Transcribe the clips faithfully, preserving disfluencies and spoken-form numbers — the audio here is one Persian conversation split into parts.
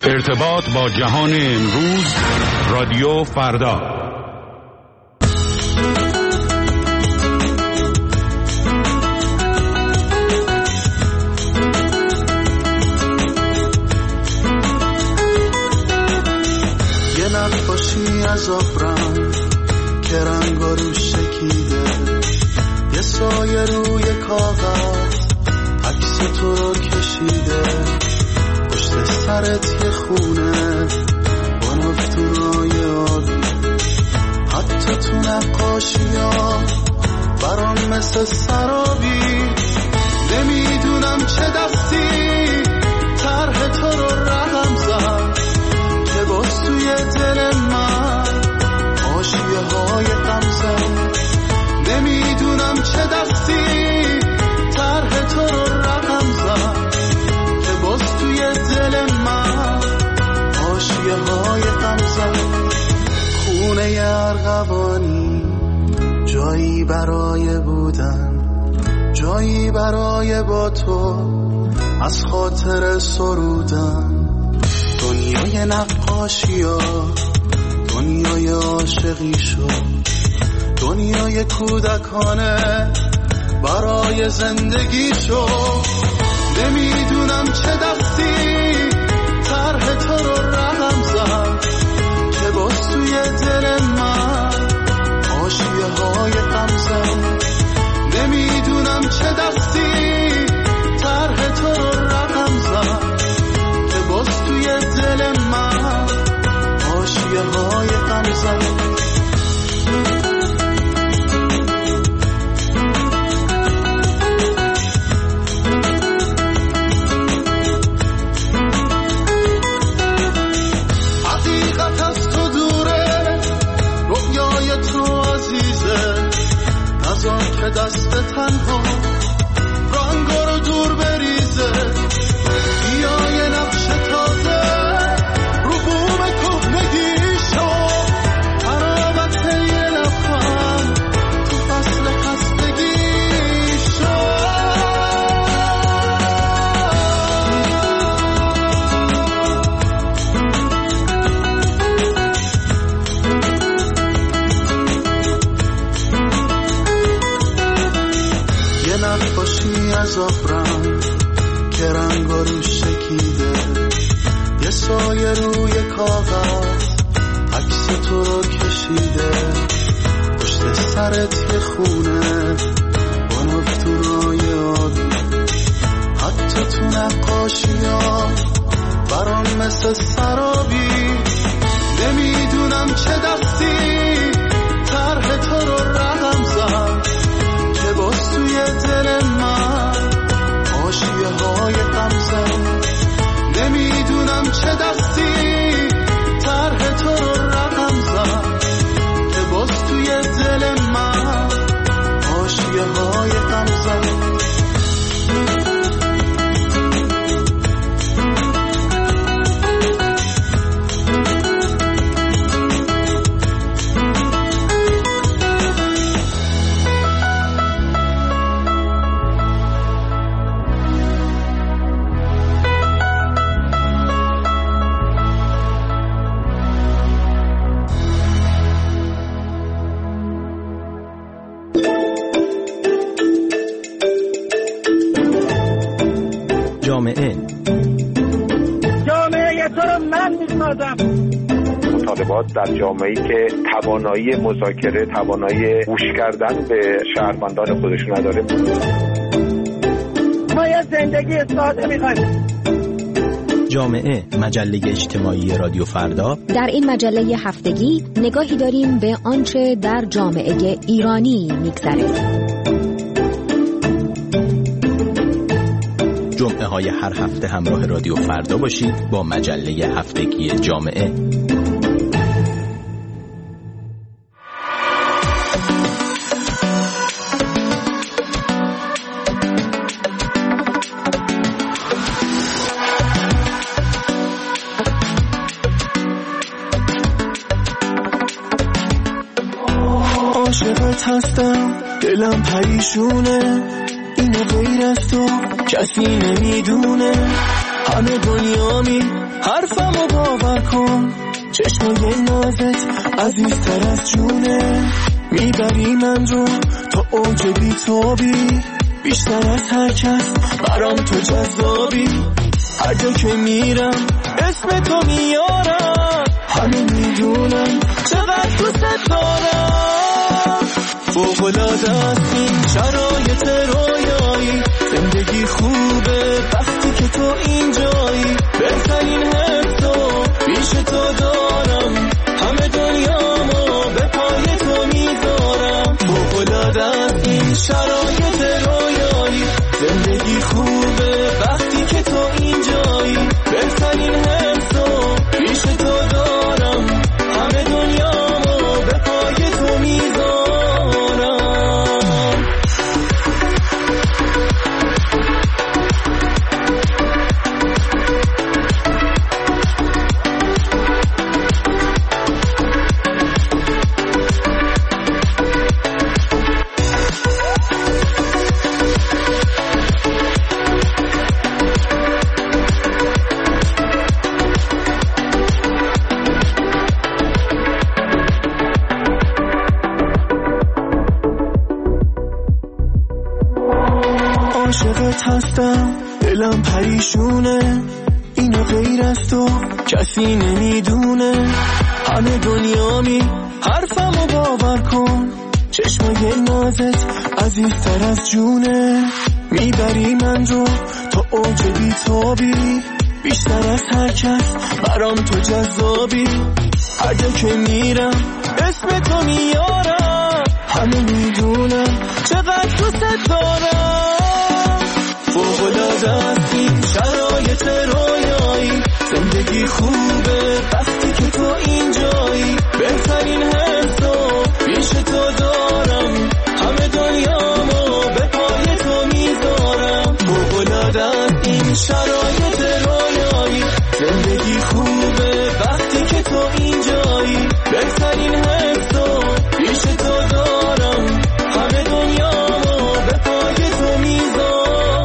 ارتباط با جهان امروز، رادیو فردا. یه نقاشی از آبرنگ که رنگا روش شکیده، یه سایه روی کاغذ عکس تو رو کشیده، پشت سرت یه خونه با نفتونای آبی، حتی تو نقاشی ها برام مثل سرابی. نمیدونم چه دستی طرح تو رو رقم زد که باز توی دل من آشیه های غم زد. نمیدونم چه دستی طرح تو رو رقم زد که باز توی دل من آشیه های غم زد. خونه ارغوانی جایی برای بودن، جایی برای با تو از خاطر سرودن. دنیای نقاشی ها دنیای عاشقی شد، دنیای کودکانه برای زندگی شد. نمیدونم چه دستی طرح تو رو رقم زد که باز توی دل من آشیه های غم زد. نمیدونم چه دستی طرح تو رو رقم زد که باز توی دل من آشیه های غم زد. که دست تنها رنگا رو دور بریزه، بیا یه نقش تازه رو بوم کهنگی شو، حرامت یه لبخند تو فصل خستگی شو. نقاشی از آبرنگ که رنگا روش شکیده، یه سایه روی کاغذ عکس تو رو کشیده، پشت سرت یه خونه با نفتونای آبی، حتی تو نقاشی ها برام مثل سرابی. نمیدونم چه دستی طرح تو رو رقم زد که باز توی دل من آشیه های غم زد. نمیدونم چه دستی طرح تو رو رقم زد که باز توی دل من آشیه های غم زد. جامعه جامعه تو رو من میسازم. مطالبات در جامعه‌ای که توانایی مذاکره، توانایی گوش کردن به شهروندان خودش نداره. ما یه زندگی ساده می‌خوایم. جامعه، مجله اجتماعی رادیو فردا. در این مجله هفتگی نگاهی داریم به آنچه در جامعه ایرانی می‌گذره. جمعه های هر هفته همراه رادیو فردا باشید با مجله هفتگی جامعه. عاشقت هستم، دلم پریشونه، اینو غیر از تو کسی نمیدونه. همه دنیامی حرفمو باور کن، چشمای نازت عزیزتر از جونه، میبری من رو تا اوج بیتابی، بیشتر از هر کس برام تو جذابی، هر جا که میرم اسم تو میارم، همه میدونم چقدر دوست دارم. فوق‌العاده است این شرایط رویایی، زندگی خوبه وقتی که تو اینجایی، بهترین حسو پیش تو دارم، همه دنیامو به پای تو میذارم. فوق‌العاده است این شرایط رویایی، زندگی خوبه وقتی که تو اینجایی، بهترین حسو پیش تو دارم، همه دنیامو به پای تو میذارم. عاشقت هستم، دلم پریشونه، اینو غیر از تو کسی نمیدونه، همه دنیامی حرفمو باور کن، چشمای نازت عزیزتر از جونه، میبری من رو تا اوج بیتابی، بیشتر از هر کس برام تو جذابی، هر جا که میرم اسم تو میارم، همه میدونم چقدر دوست دارم. فوق‌العاده است این شرایط رویایی، زندگی خوبه وقتی که تو اینجایی، بهترین حسو پیش تو دارم، همه دنیامو به پای تو میذارم. فوق‌العاده است این شرایط رویایی، زندگی خوبه وقتی که تو اینجایی، بهترین حسو پیش تو دارم، همه دنیامو به پای تو میذارم.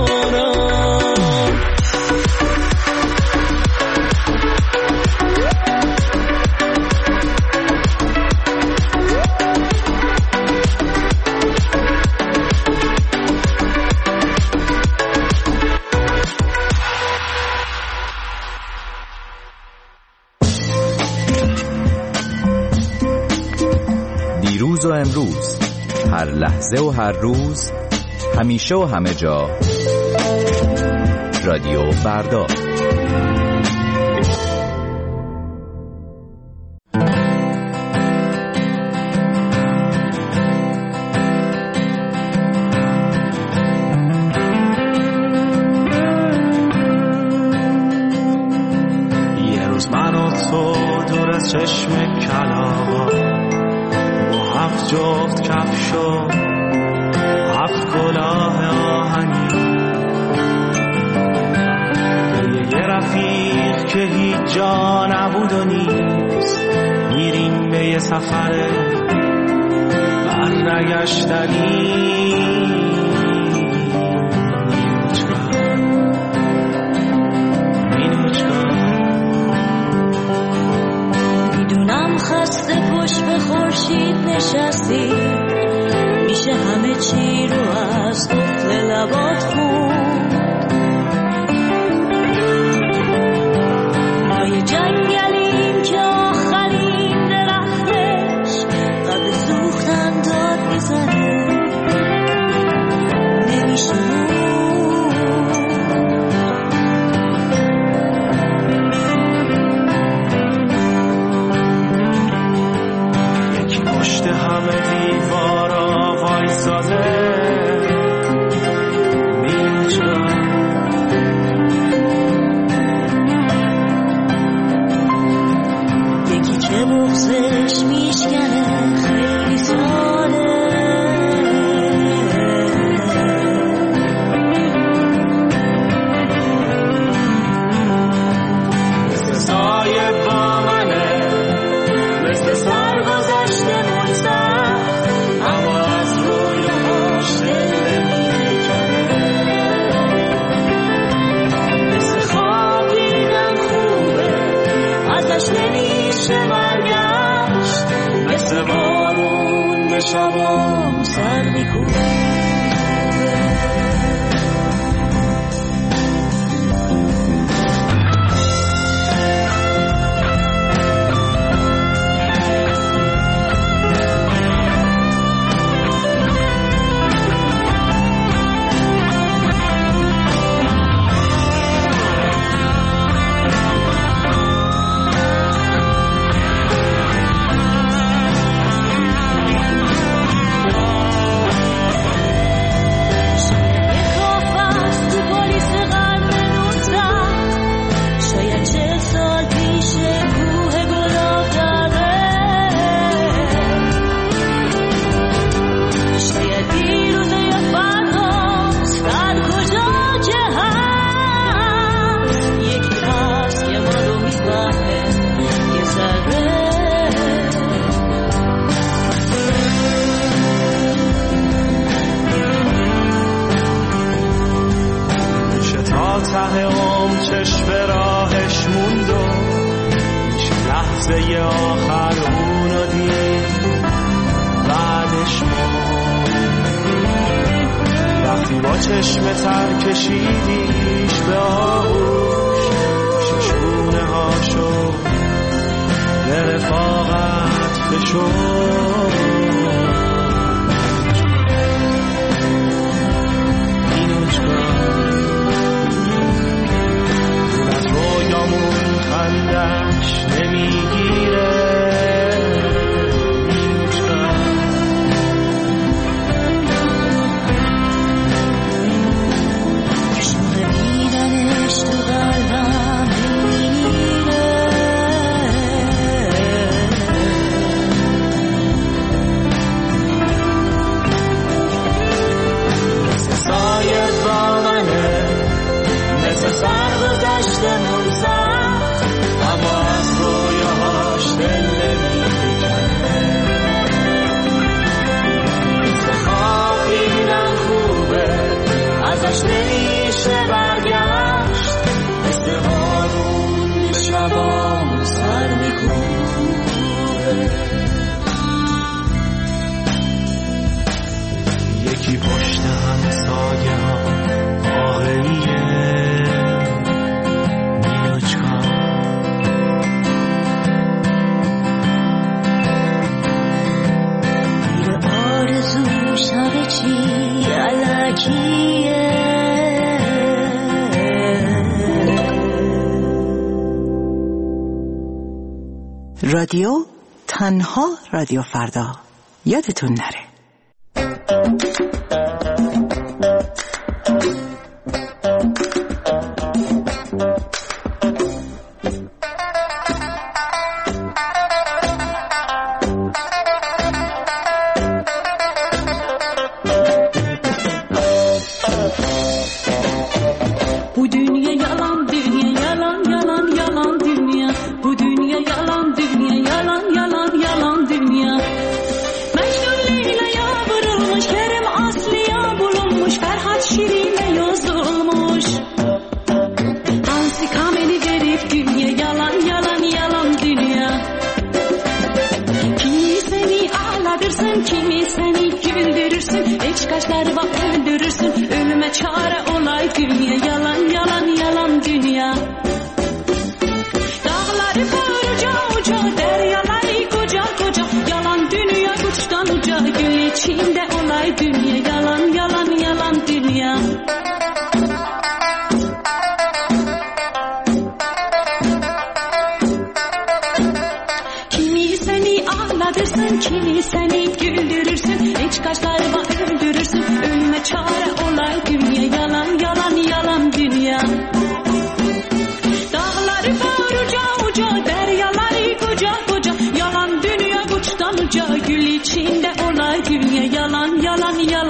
دیروز و امروز، هر لحظه و هر روز، همیشه و همه جا، رادیو فردا. یه روز من و تو دور از چشم کلاغا، هفت جفت کفش و هفت کلاه آهنی، یه رفیق که هیچ جا نبود و نیست، میریم به یه سفر برنگشتنی. میدونم خسته پشت به خورشید نشستی، میشه همه چی رو از قفل لبات خوند، ما یه جنگلیم که آخرین درختش قبل سوختن داد میزنه، نمیشه یکی پشت همه دی نمیشه برگشت، مثل بارون به شبام سر میکنه. چشم تر کشیدیش به آغوش، ششونه هاشو به رفاقت فشون. اینوچکا دور از رویامون خندش نمیگیره. یکی پشت هم سایه ها آهلیه نیوچکا. میره آرزوش همه چی علکیه. رادیو تنها رادیو فردا، یادتون نره. Yalan yalan yalan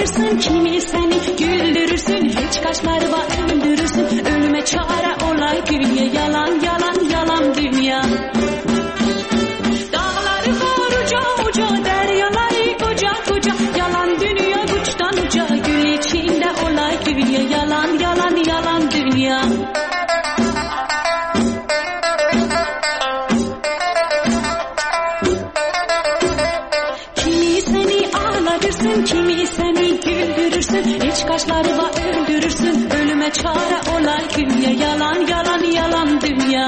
ağlatırsın, kimi seni güldürürsün, hiç kaşları var öldürürsün, ölüme çare olay dünya, yalan yalan yalan dünya. Dağları var uca uca, deryaları koca koca, yalan dünya uçtan uca, gül içinde olay dünya, yalan yalan yalan dünya. Kimi seni güldürürsün, hiç kaşları var öldürürsün, ölüme çare olay dünya, yalan yalan yalan dünya.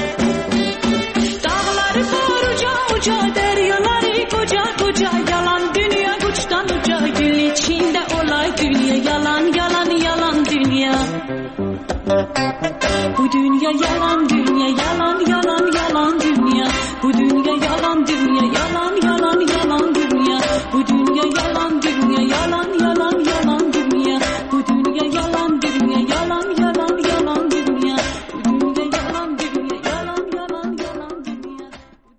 Dağları var uca uca, deryaları koca koca, yalan dünya uçtan uca, gül içinde olay dünya, yalan yalan yalan dünya. Bu dünya yalan dünya, yalan yalan yalan dünya. Bu dünya yalan dünya, yalan yalan yalan dünya. Bu dünya yalan dünya, yalan yalan yalan dünya. Bu dünya yalan dünya, yalan yalan yalan dünya. Bu dünya yalan dünya, yalan yalan yalan dünya.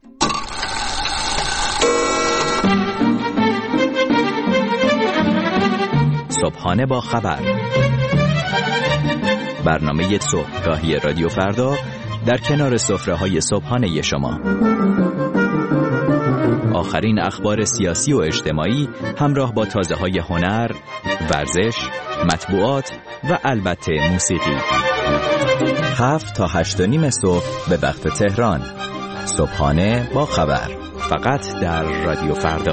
صبحانه با خبر، برنامه صبحگاهی رادیو فردا در کنار سفره‌های صبحانه شما. آخرین اخبار سیاسی و اجتماعی همراه با تازه‌های هنر، ورزش، مطبوعات و البته موسیقی. هفت تا هشت و نیم صبح به وقت تهران. صبحانه با خبر، فقط در رادیو فردا.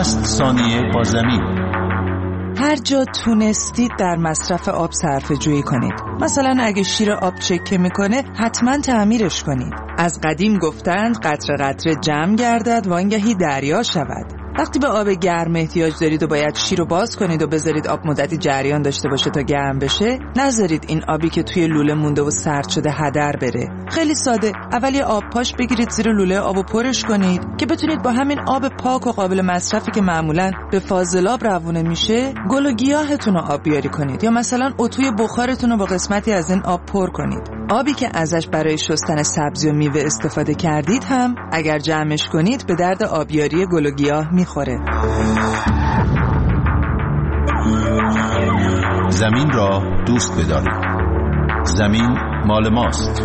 شصت ثانیه با زمین. هر جا تونستید در مصرف آب صرفه جویی کنید. مثلا اگه شیر آب چکه میکنه حتما تعمیرش کنید. از قدیم گفتند قطره قطره جمع گردد وانگهی دریا شود. وقتی به آب گرم احتیاج دارید و باید شیر رو باز کنید و بذارید آب مدتی جریان داشته باشه تا گرم بشه، نذارید این آبی که توی لوله مونده و سرد شده هدر بره. خیلی ساده، اول یه آب پاش بگیرید زیر لوله آبو پرش کنید که بتونید با همین آب پاک و قابل مصرفی که معمولاً به فاضلاب روونه میشه، گل و گیاهتون رو آب بیاری کنید، یا مثلا اتوی بخارتون رو با قسمتی از این آب پر کنید. آبی که ازش برای شستن سبزی و میوه استفاده کردید هم اگر جمعش کنید به درد آبیاری گل و گیاه میخوره. زمین را دوست بدارید. زمین مال ماست.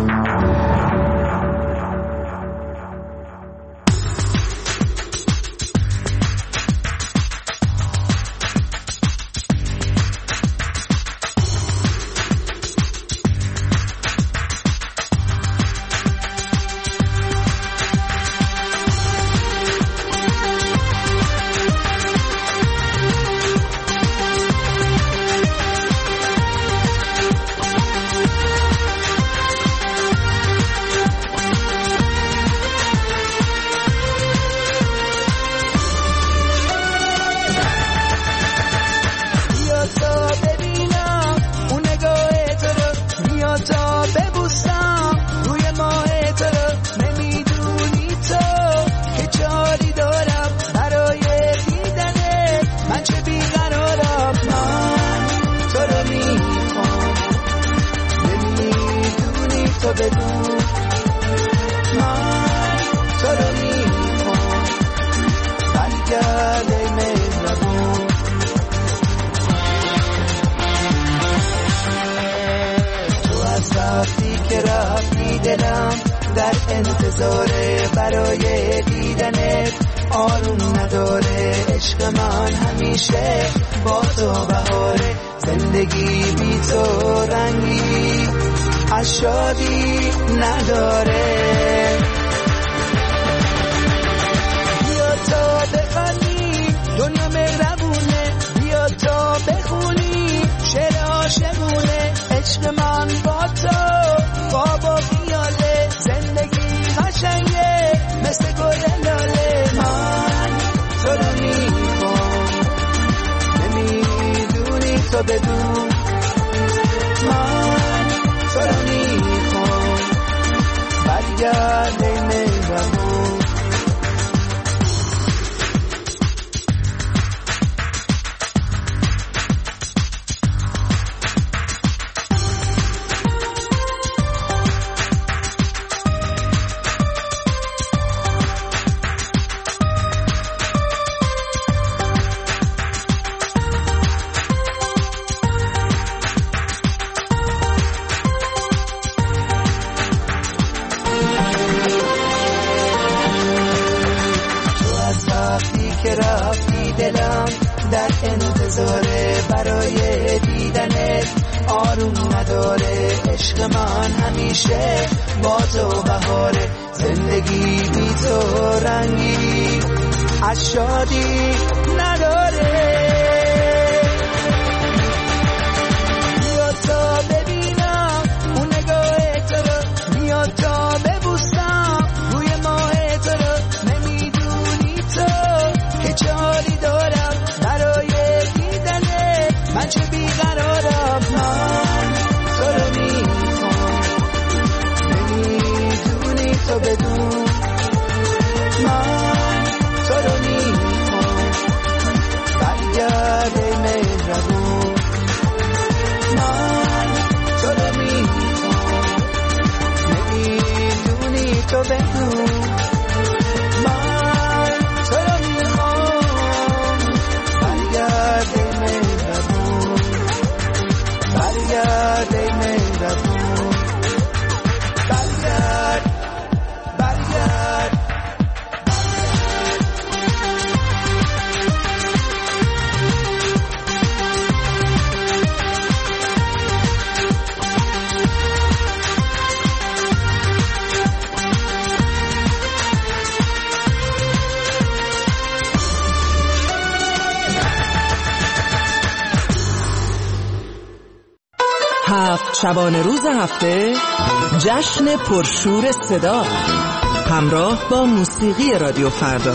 در انتظار برای دیدنت، آروم نداره عشق من همیشه با تو بهاره. زندگی بی تو رنگی از شادی نداره. بیا تا بخوانی دنیا مهربونه، بیا تا بخونی شعر عاشقونه. عشق من با تو خواب و خیاله، زندگی قشنگه مثل گل لاله. من تو رو میخوام، نمیدونی تو بدون. من تو رو میخوام، برگرد ای مهربون. که رفتی دلم در انتظاره برای دیدنت، آروم نداره عشق من همیشه با تو بهاره. زندگی بی تو رنگی از شادی نداره. بیا تا ببینم اون نگاه تو رو، بیا تا ببوسم روی ماه تو رو. نمیدونی تو که چاری دارم برای دیدنه، من چه بیقرارم. من تو رو میخوام، نمیدونی تو بدون. من تو رو میخوام، برگرد ای مهربون. من تو رو میخوام، نمیدونی تو بدون. من تو رو میخوام، برگرد ای مهربون. برگرد ای مهربون. برگرد، برگرد. هفت شبانه روز هفته جشن پرشور صدا همراه با موسیقی رادیو فردا.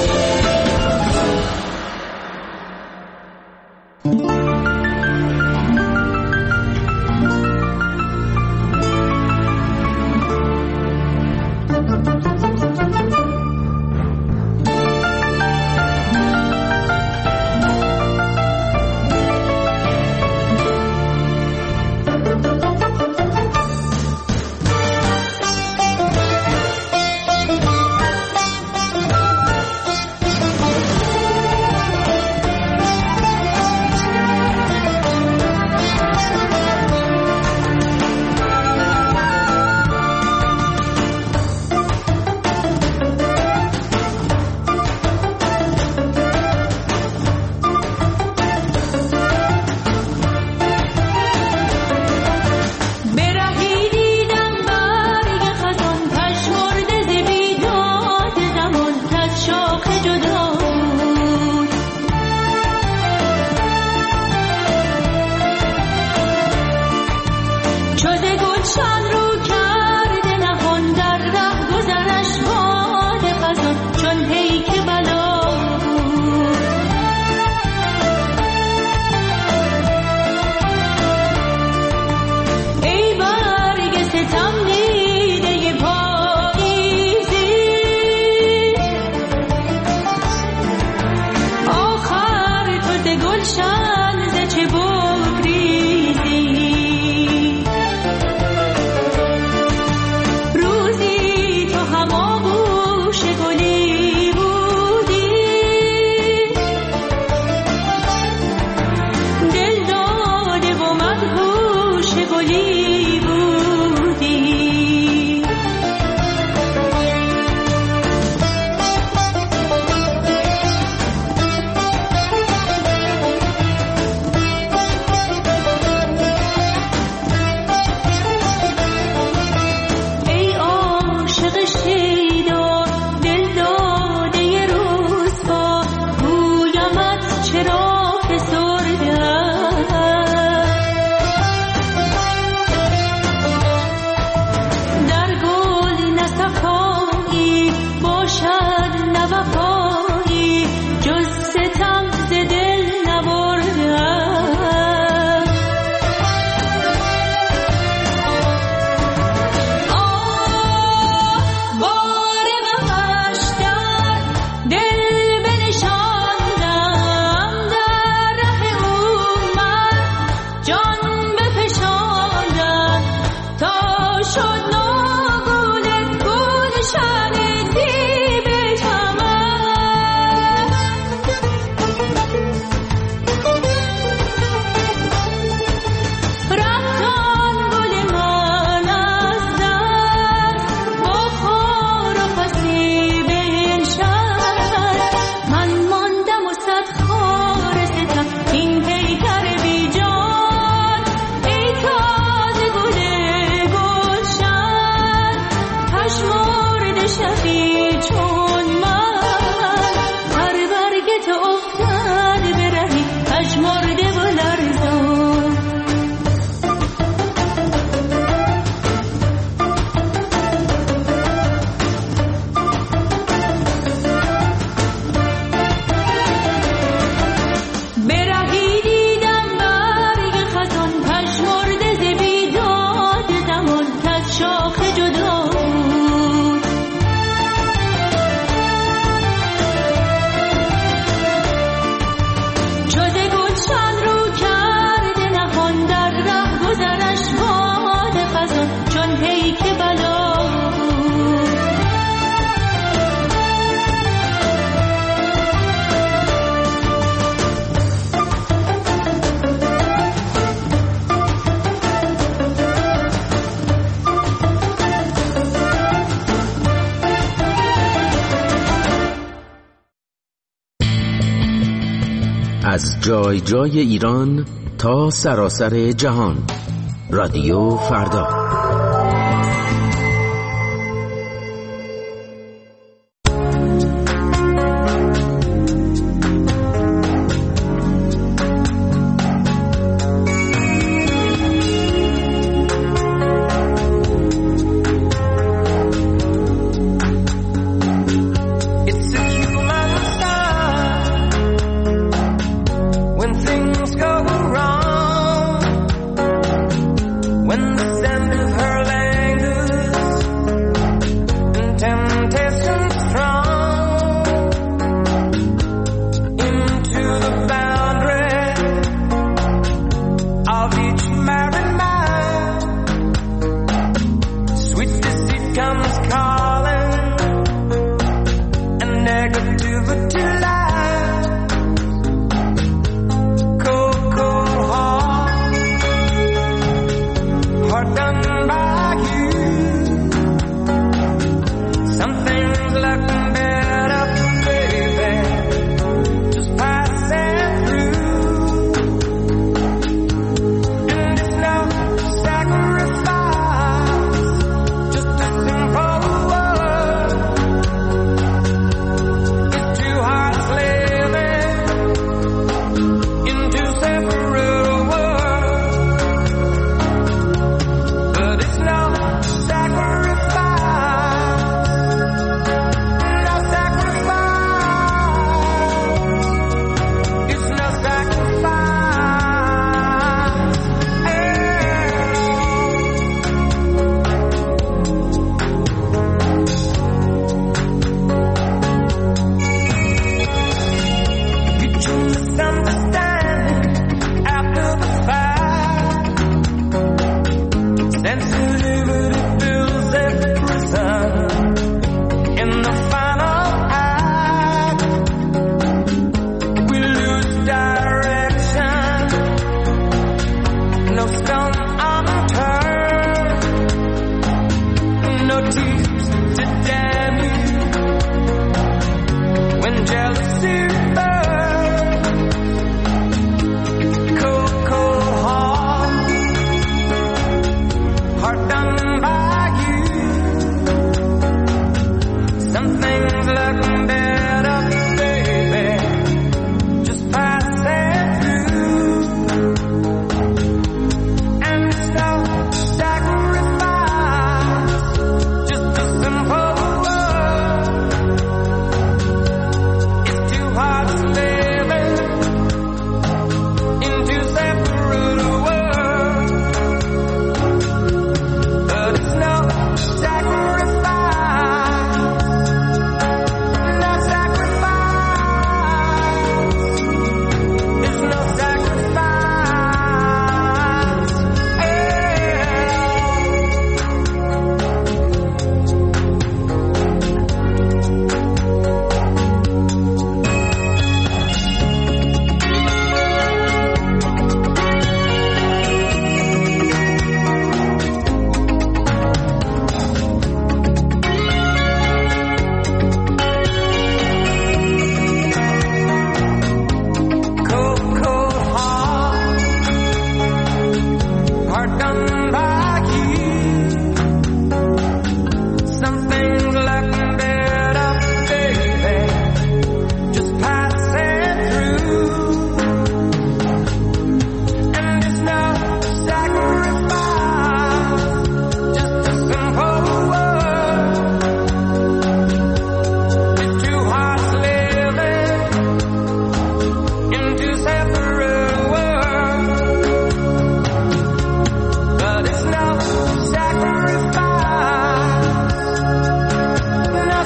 از جای جای ایران تا سراسر جهان، رادیو فردا. stone unturned, no tears to damn you. When jealousy burns, cold, cold heart, heart done by you. Some things look better, baby, just pass it through. And it's no sacrifice, just a simple word. It's two hearts living in two separate worlds, but it's no sacrifice, no sacrifice. It's no sacrifice. Cold, cold heart, heart done by you. Some things look better, baby, just pass it through. And it's no sacrifice, just a simple word. It's two hearts living in two separate worlds, but it's no sacrifice, no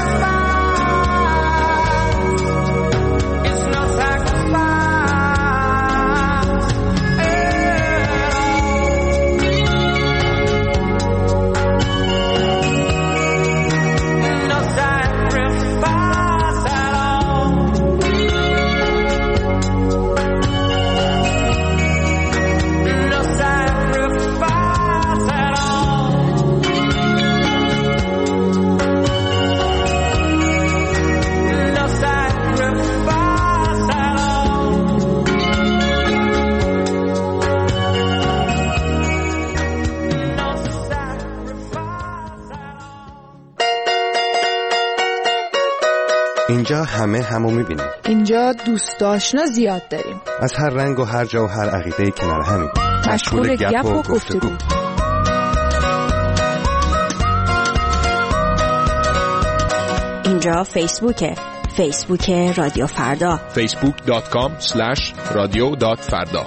sacrifice. It's no sacrifice at all. No sacrifice at all. No sacrifice at all. No sacrifice at all. اینجا همه همو میبینیم. اینجا دوست آشنا زیاد داریم. از هر رنگ و هر جا و هر عقیده‌ای کنار همیم. مشغول گپ و گفتگو. اینجا فیسبوکه. فیسبوک رادیو فردا. فیسبوک دات کام اسلش رادیو دات فردا.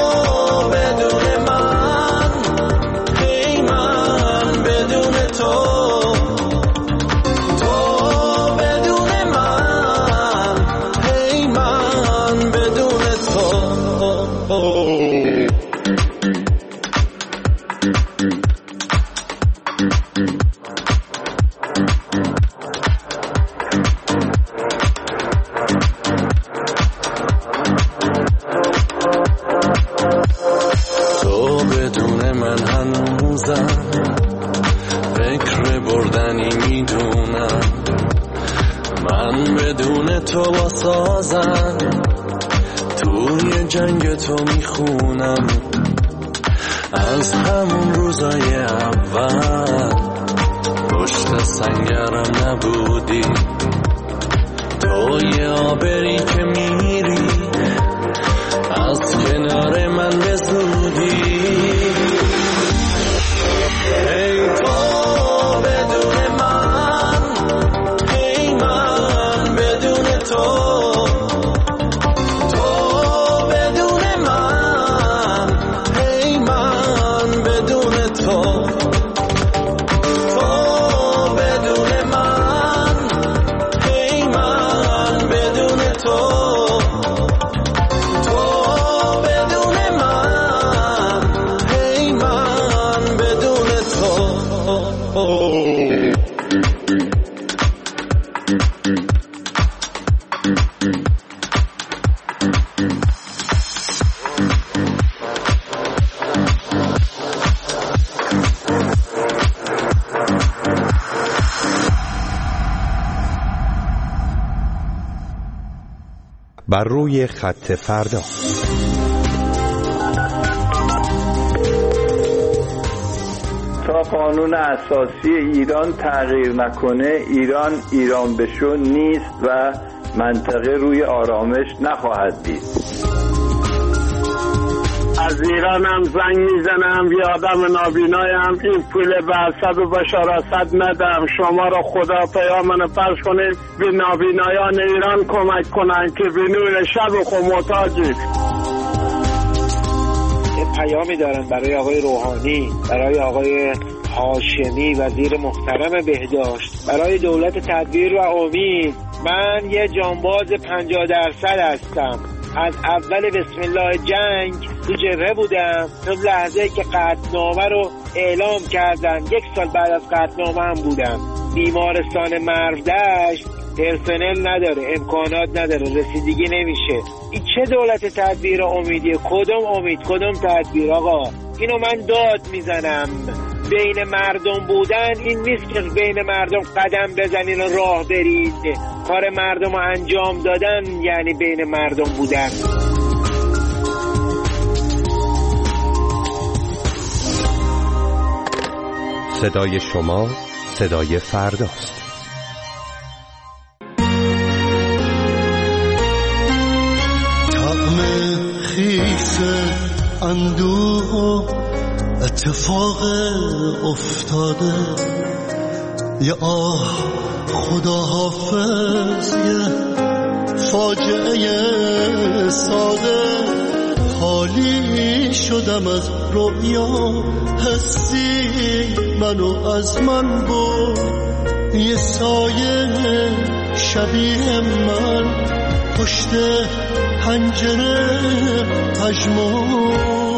تو میدونم من بدون تو با سازم توی جنگ تو میخونم از همون روزای اول پشت سنگرم نبودی تو یه آبری که میری از کنار من به زودی ای تو بدون من ای من بدون تو بر روی خط فردا. تا قانون اساسی ایران تغییر نکنه ایران ایران بشو نیست و منطقه روی آرامش نخواهد دید. از ایرانم زنگ میزنم یه آدم نابینایم این پول برصد و بشارصد ندم شما را خدا پیامن پرش کنید به نابینایان ایران کمک کنن که به نور شب و خود محتاجی. یه پیامی دارن برای آقای روحانی، برای آقای هاشمی وزیر محترم بهداشت، برای دولت تدبیر و امید. من یه جانباز پنجاه درصد هستم. از اول بسم الله جنگ تو جبهه بودم تا لحظه که قطعنامه رو اعلام کردن یک سال بعد از قطعنامه هم بودم. بیمارستان مرودشت پرسنل نداره، امکانات نداره، رسیدگی نمیشه. این چه دولت تدبیر امیدیه؟ کدوم امید کدوم تدبیر آقا؟ اینو من داد میزنم. بین مردم بودن این نیست که بین مردم قدم بزنین و راه برید. کار مردم رو انجام دادن یعنی بین مردم بودن. صدای شما صدای فرداست. طعم خیس اندوه اتفاق افتاده یه آه خدا حافظ یه فاجعه ساده خالی شدم از رویا حسی منو از من بود یه سایه شبیه من پشت پنجره پژمرد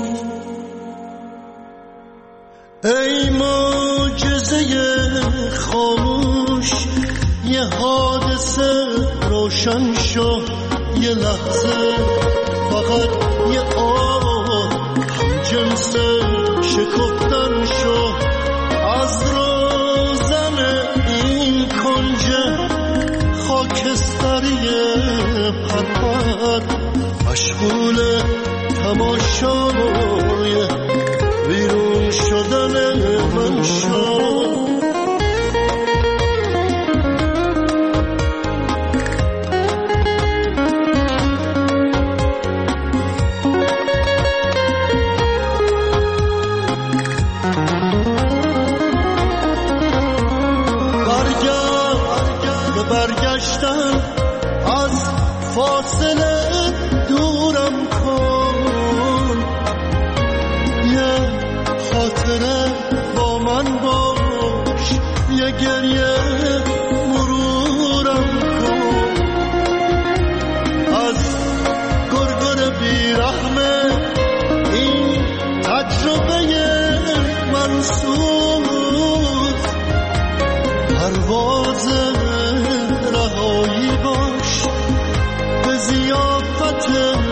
ای معجزه خاموش یه حادثه روشن شو یه لحظه فقط یه آه هم جنس شکفتن شو از روزن این کنج خاکستری پرپر مشغول تماشای بیرون شدن من شد برگرد به برگشتن از فاصله دورم کن یه خاطره با من باش یه گریه مرورم کن از گرگر بیرحمه این تجربه منصور پرواز رهایی باش به ضیافت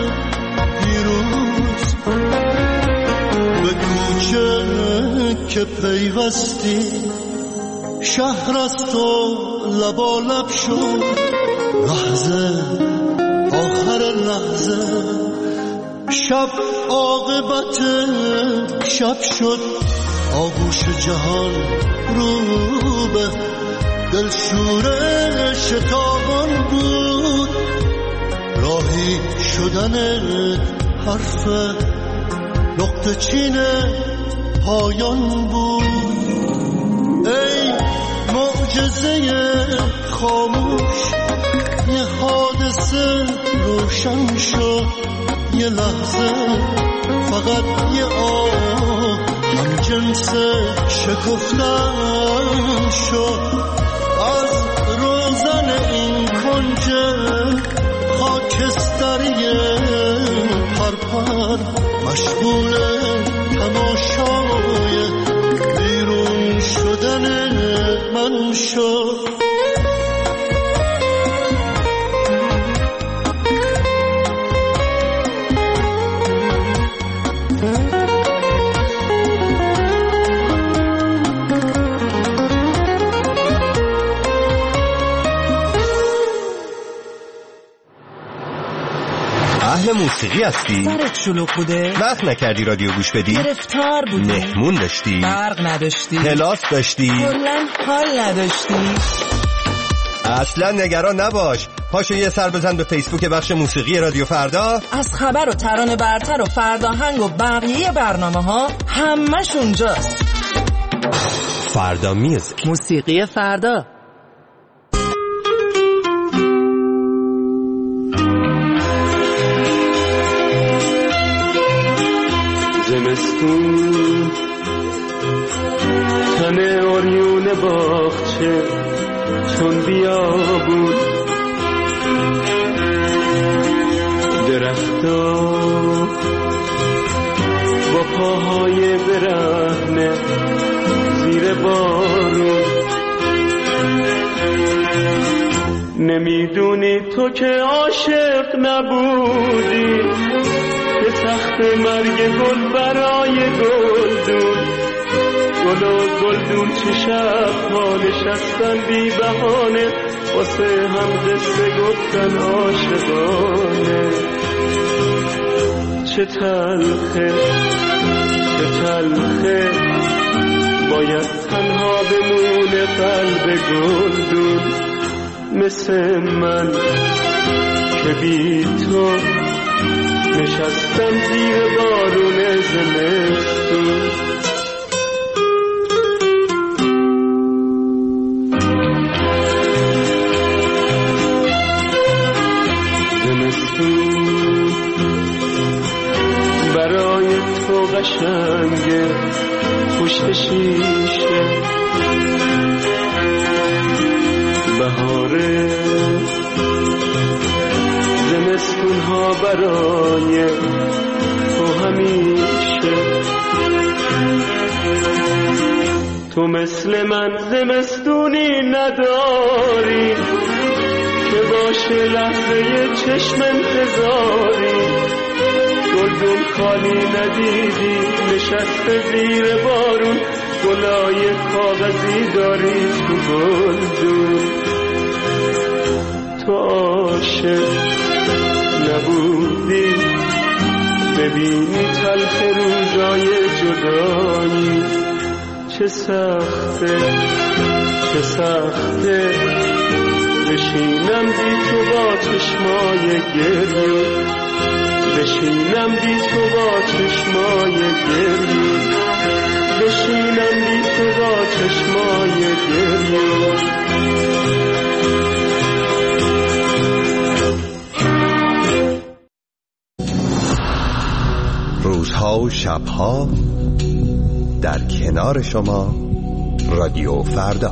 پیروز به کوچه که پیوستی شهر است و لبا لب شد لحظه آخر لحظه شب عاقبت شب شد آغوش جهان رو به دلشوره شتابان بود راهی شدن حرف نقطه چین پایان بود ای معجزه خاموش یه حادثه روشن شد یه لحظه فقط یه آه هم جنس شکفتن شد از روزن این کنج خاکستری پرپر مشغول تماشای بیرون شدن من شد اهل موسیقی هستی؟ سرت شلوغ بوده؟ وقت نکردی رادیو گوش بدی؟ گرفتار بودی؟ مهمون داشتی؟ برق نداشتی؟ کلاس داشتی؟ کلاً حال نداشتی؟ اصلا نگران نباش، پاشو یه سر بزن به فیسبوک بخش موسیقی رادیو فردا. از خبر و ترانه برتر و فرداهنگ و بقیه برنامه ها همش اونجاست. فردا میوزیک، موسیقی فردا. زمستون تن اوریون باغچه چون بیابون درختا با پاهای برهنه زیر بارون نمیدونی تو که عاشق نبودی که تخت مرگ گل برای گلدون گل و گلدون چه شب ها نشستن بی بهانه واسه هم قصه گفتن عاشقانه چه تلخه چه تلخه باید تنها بمونه قلب گلدون مثل من که بی تو نشستم زیر بارون زمستون زمستون برای تو قشنگه پشت شیشه بهاره زمستون ها برای تو همیشه تو مثل من زمستونی نداری که باشه لحظه چشم انتظاری گلدون خالی ندیدی نشسته زیر بارون گلای کاغذی داری تو گلدون تو عاشق نبودی ببینی تلخ روزای جدایی چه سخته چه سخته بشینم بی تو با چشمای گریون بشینم بی تو با چشمای گریون بشینم بی تو با چشمای گریون روزها و شبها در کنار شما رادیو فردا.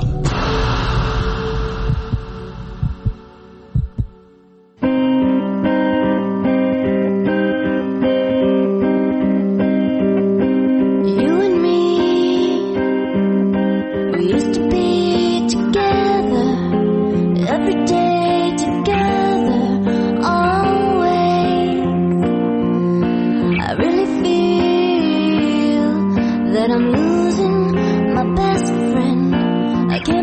that I'm losing my best friend. I can't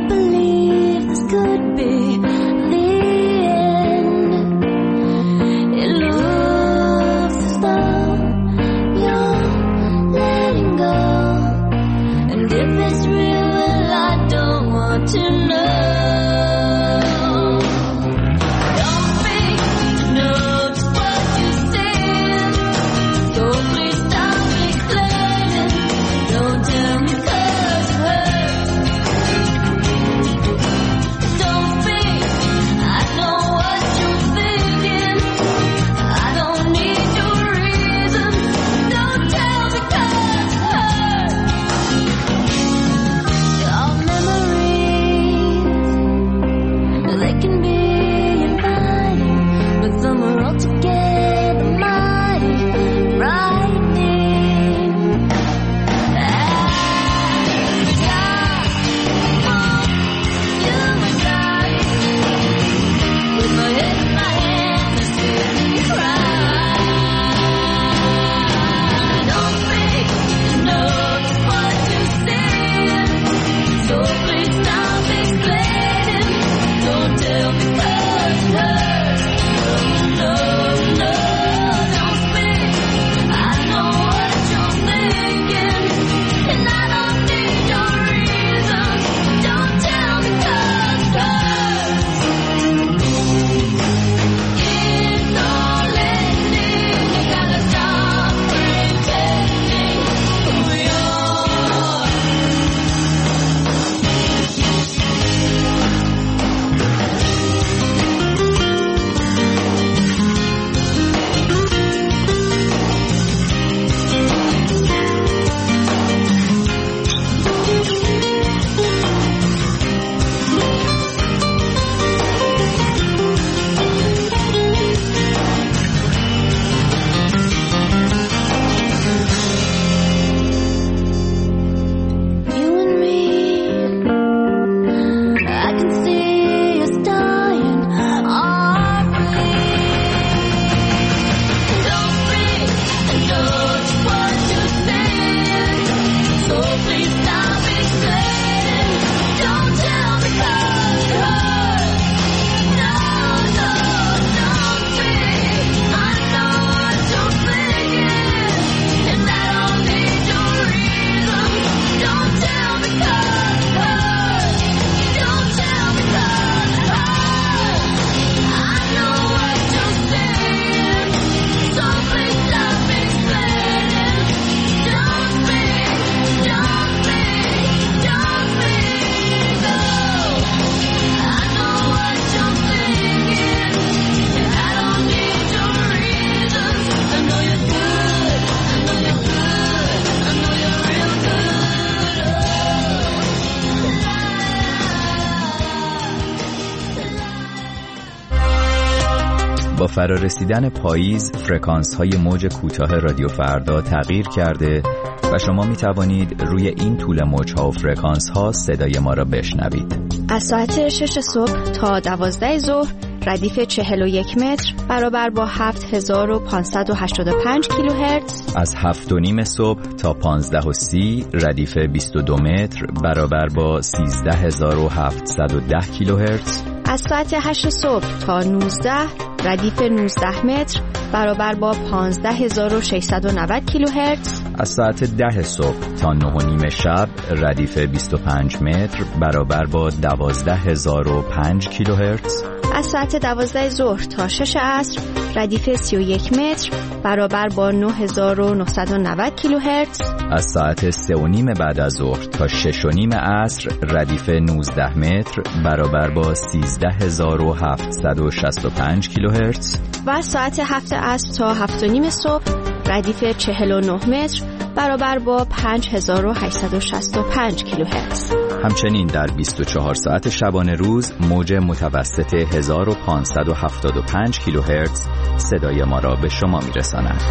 با فرارسیدن پاییز فرکانس های موج کوتاه رادیو فردا تغییر کرده و شما می توانید روی این طول موج ها و فرکانس ها صدای ما را بشنوید. از ساعت شش صبح تا دوازده ظهر ردیف چهل و یک متر برابر با هفت هزار و پانصد و هشتاد و پنج کیلوهرتز. از هفت و نیم صبح تا پانزده و سی ردیف بیست و دو متر برابر با سیزده هزار و هفتصد و ده کیلوهرتز. از ساعت هشت صبح تا نوزده ردیف نوزده متر برابر با پانزده هزار و ششصد و نود کیلوهرتز. از ساعت ده صبح تا نه و نیم شب ردیف بیست و پنج متر برابر با دوازده هزار و پنج کیلوهرتز. از ساعت دوازده ظهر تا شش عصر ردیف سی و یک متر برابر با نه هزار و نهصد و نود کیلوهرتز. از ساعت سه و نیم بعد از ظهر تا شش و نیم عصر ردیف نوزده متر برابر با سیزده هزار و هفتصد و شصت و پنج کیلوهرتز. و از ساعت هفت عصر تا هفت و نیم صبح ردیف چهل و نه متر برابر با پنج هزار و هشتصد و شصت و پنج کیلوهرتز. همچنین در بیست و چهار ساعت شبانه روز موج متوسط هزار و پانصد و هفتاد و پنج کیلوهرتز صدای ما را به شما میرساند.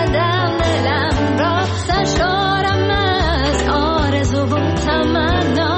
تمنا